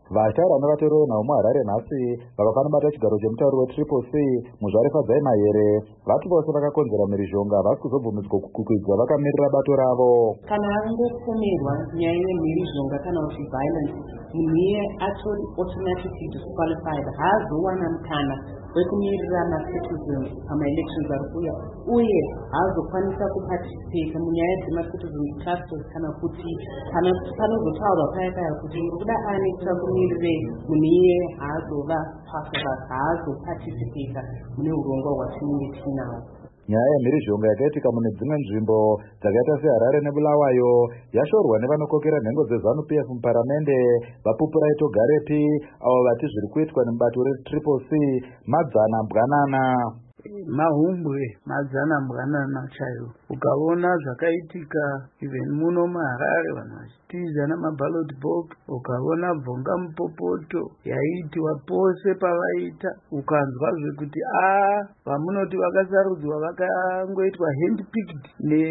Vataura nevatori venhau muHarare nhasi vakafanobata chigaro chemutauri wetriple C muzvarefa dzaimahero vati vose vakakonzera mhirizhonga vasi kuzobvumidzwa kukwikwidzwa vakamirira bato ravo. Kana angopomerwa nyaya yemhirizhonga kana kuti violence, munhu iye atori automatically disqualified, haazowana mukana wekumirira macitizens pamaelections ari kuuya, uye haazokwanisa kuparticipate munyaya dzemacitizens clusters kana kuti panozotaurwa paya paya kuti kuda ani kuti akumirire, munhu iye haazova part of us, haazoparticipata mune urongwa hwatinenge tinawo. Nyaya yemhirizhonga yakaitika mune dzimwe nzvimbo dzakaita seHarare neBulawayo yashorwa nevanokokera nhengo dzeZANU-PF muparamende vaPupuraito Garepi, avo vati zviri kuitwa nemubato retriple C madzana mbwanana. Mahumbwe madzana mbwanana chaiwo. Ukaona zvakaitika even muno muHarare vanhu vachitiza namaballot box, ukaona bvonga mupopoto yaitwa pose pavaita, ukanzwa zvekuti vamunoti vakasarudzwa vakangoitwa handpicked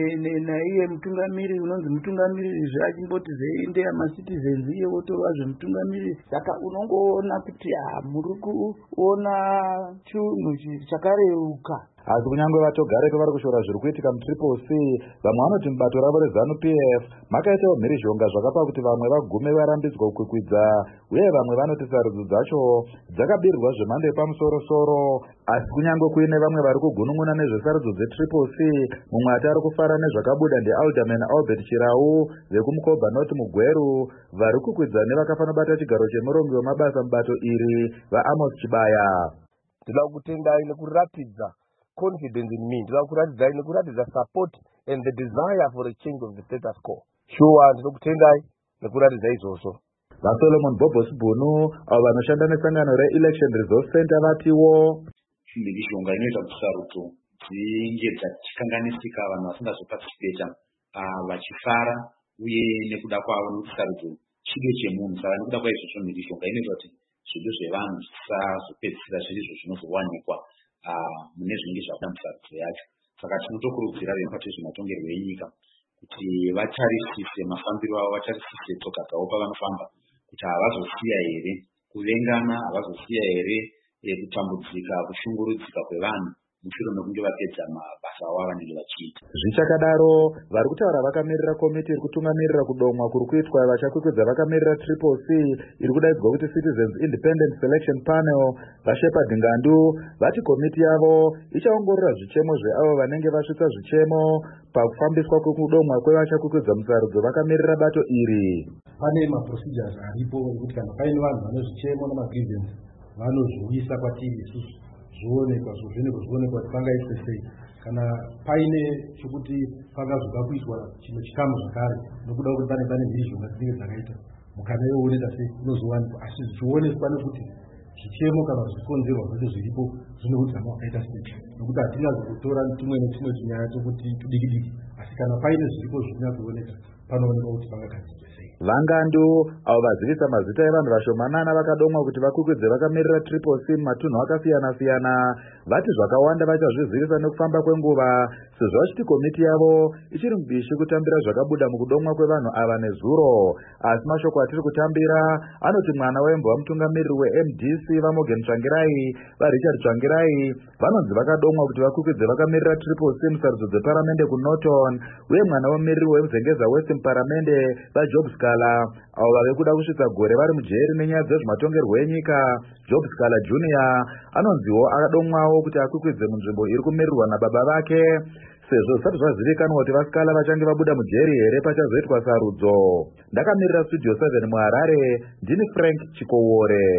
naiye mutungamiriri unonzi mutungamiriri zvachimboti zveindeya macitizens iye wotorwa zvemutungamiriri. Saka unongoona kuti muri kuona chinhu chakareuka. Asi kunyange vatogarepo vari kushora zviri kuitika mutriple C, vamwe vanoti mubato ravo reZANU-PF makaitawo mhirizhonga zvakapa kuti vamwe vagume varambidzwa kukwikwidzwa, uye vamwe vanoti sarudzo dzacho dzakabirirwa zvemhando yepamusoro-soro. Asi kunyange kuine vamwe vari kugunun'una nezvesarudzo dzetriple C, mumwe ati ari kufara nezvakabuda ndiAlderman Albert Chirau vekumuKobva North Mugweru, vari kukwidza nevakafanobata chigaro chemurongi wemabasa mubato iri vaAmos Chibaya. Ndinoda kutendai nekuratidza confidence in me, ndinoda kuratidza nekuratidza support and the desire for a change of the status quo. Sure, ndinokutendai nekuratidza izvozvo. VaSolomon Bobos Bunu avo vanoshanda nesangano reElection Resource Center vatiwo mhirizhonga inoita kuti sarudzo dzinge dzichikanganisika, vanhu vasingazoparticipata vachifara uye nekuda kwavo nekuti sarudzo chido chemunhu. Saka nekuda kwaizvozvo mhirizhonga inoita kuti zvido zvevanhu zvisazopedzisira zviri izvo zvinozowanikwa mune zvinenge zvabuda musarudzo yacho. Saka tinotokurudzira vemukati wezvematongerwo enyika kuti vatarisise mafambiro avo, vatarisise tsoka dzavo pavanofamba, kuti havazosiya here kuvengana, havazosiya here kutambudzika, kushungurudzika kwevanhu mushure mekunge vapedza mabasa avo avanenge vachiita. Zvichakadaro, vari kutaura vakamirira komiti iri kutungamirira kudomwa kuri kuitwa vachakwikwidza vakamirira triple C iri kudaidzwa kuti Citizens Independent Selection Panel, vaShepherd Ngandu vati komiti yavo ichaongorora zvichemo zveavo vanenge vasvitsa zvichemo pakufambiswa kwekudomwa kwevachakwikwidza musarudzo vakamirira bato iri. Pane maprocedures aripo ekuti kana paine vanhu vane zvichemo namagrievance vanozviuyisa kwatiri isusu zvionekwa zvionekwa kuti pangaitwe sei. Kana paine chokuti pangazoda kuitwa chimwe chikamu zvakare nokuda kuti pane mhirizhonga dzinenge dzakaita, mukana yooneka sei inozowanikwa, asi zvichionekwa nekuti zvichemo kana zvikonzerwa zvacho zviripo zvinohudzama wakaita sei, nokuti hatina kutora tumwe netumwe tunyaya tokuti tudiki-diki, asi kana paine zviripo zvinyakuoneka panoonekwa kuti pangagadzirwe sei. Vangandu avo vazivisa mazita evanhu vashomanana vakadomwa kuti vakwikwidze vakamirira triple C mumatunhu akasiyana-siyana vati zvakawanda vachazvizivisa nekufamba kwenguva, sezvo vachiti komiti yavo ichiri mubishi kutambira zvakabuda mukudomwa kwevanhu ava nezuro. Asi mashoko atiri kutambira anoti mwana waimbova mutungamiriri weMDC vaMorgan Tsvangirai vaRichard Tsvangirai vanonzi vakadomwa kuti vakwikwidze vakamirira triple C musarudzo dzeparamende kuNorton, uye mwana wemumiriri wemuzengeza West muparamende vaJob Scala avo vave kuda kusvitsa gore vari mujeri nenyaya dzezvematongerwo enyika. Job Scala Junior anonziwo akadomwawo kuti akwikwidze munzvimbo iri kumirirwa nababa vake, sezvo zvisati zvazivikanwa kuti vaScala vachange vabuda mujeri here pachazoitwa sarudzo. Ndakamirira Studio 7 muHarare, ndini Frank Chikowore.